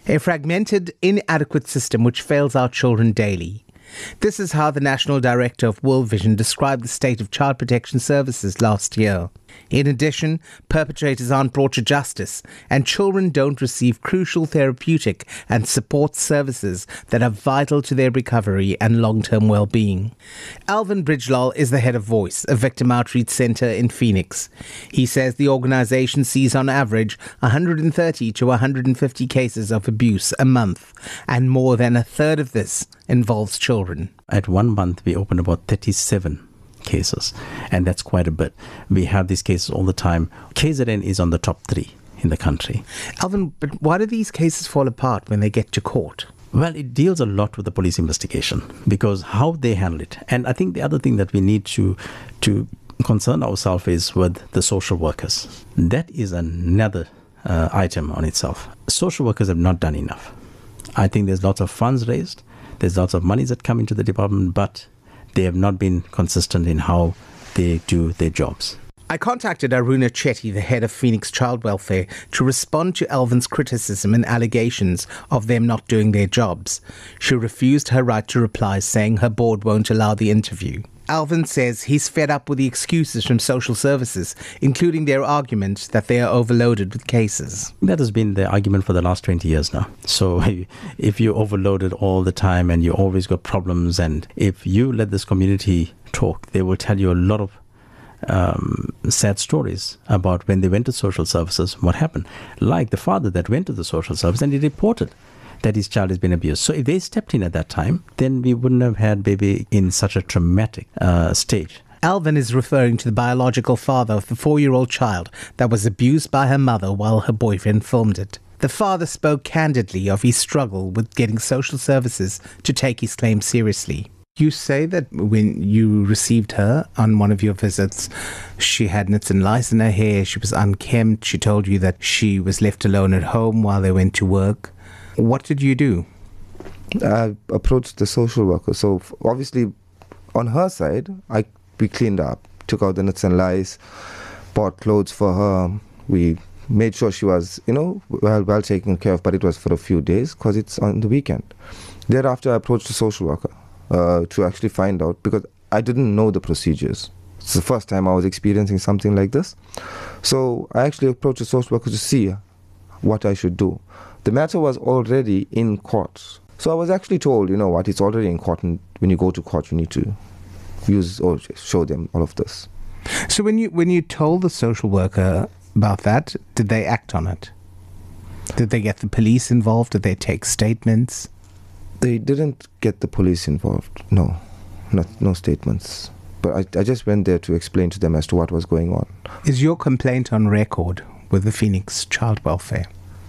A fragmented, inadequate system which fails our children daily. This is how the National Director of World Vision described the state of child protection services last year. In addition, perpetrators aren't brought to justice, and children don't receive crucial therapeutic and support services that are vital to their recovery and long-term well-being. Alvin Bridgelal is the head of Voice, a victim outreach center in Phoenix. He says the organization sees on average 130 to 150 cases of abuse a month, and more than a third of this involves children. At 1 month, we open about 37 cases, and that's quite a bit. We have these cases all the time. KZN is on the top 3 in the country. Alvin, but why do these cases fall apart when they get to court? Well, it deals a lot with the police investigation because how they handle it. And I think the other thing that we need to concern ourselves is with the social workers. That is another item on itself. Social workers have not done enough. I think there's lots of funds raised. There's lots of monies that come into the department, but they have not been consistent in how they do their jobs. I contacted Aruna Chetty, the head of Phoenix Child Welfare, to respond to Alvin's criticism and allegations of them not doing their jobs. She refused her right to reply, saying her board won't allow the interview. Alvin says he's fed up with the excuses from social services, including their argument that they are overloaded with cases. That has been the argument for the last 20 years now. So if you're overloaded all the time and you always got problems, and if you let this community talk, they will tell you a lot of sad stories about when they went to social services, what happened. Like the father that went to the social service and he reported that his child has been abused. So if they stepped in at that time, then we wouldn't have had baby in such a traumatic stage. Alvin is referring to the biological father of the 4-year-old child that was abused by her mother while her boyfriend filmed it. The father spoke candidly of his struggle with getting social services to take his claim seriously. You say that when you received her on one of your visits, she had nits and lice in her hair, she was unkempt, she told you that she was left alone at home while they went to work. What did you do? I approached the social worker. So obviously, on her side, we cleaned up, took out the nuts and lice, bought clothes for her. We made sure she was, well taken care of, but it was for a few days because it's on the weekend. Thereafter, I approached the social worker to actually find out, because I didn't know the procedures. It's the first time I was experiencing something like this. So I actually approached the social worker to see what I should do. The matter was already in court. So I was actually told, it's already in court, and when you go to court, you need to use or show them all of this. So when you told the social worker about that, did they act on it? Did they get the police involved? Did they take statements? They didn't get the police involved, no statements. But I just went there to explain to them as to what was going on. Is your complaint on record with the Phoenix Child Welfare?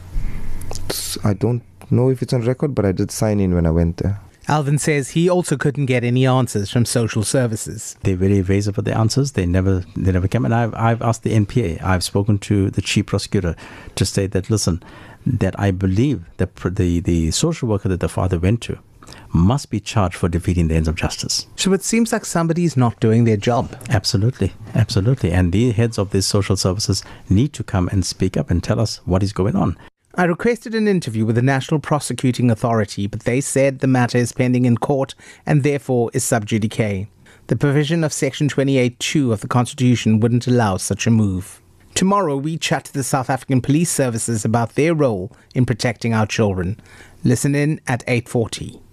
I don't know if it's on record, but I did sign in when I went there. Alvin says he also couldn't get any answers from social services. They're very evasive of the answers. They never came. And I've asked the NPA. I've spoken to the chief prosecutor to say that, listen, that I believe that the social worker that the father went to must be charged for defeating the ends of justice. So it seems like somebody's not doing their job. Absolutely. And the heads of these social services need to come and speak up and tell us what is going on. I requested an interview with the National Prosecuting Authority, but they said the matter is pending in court and therefore is sub judice. The provision of Section 28(2) of the Constitution wouldn't allow such a move. Tomorrow we chat to the South African Police Services about their role in protecting our children. Listen in at 8:40.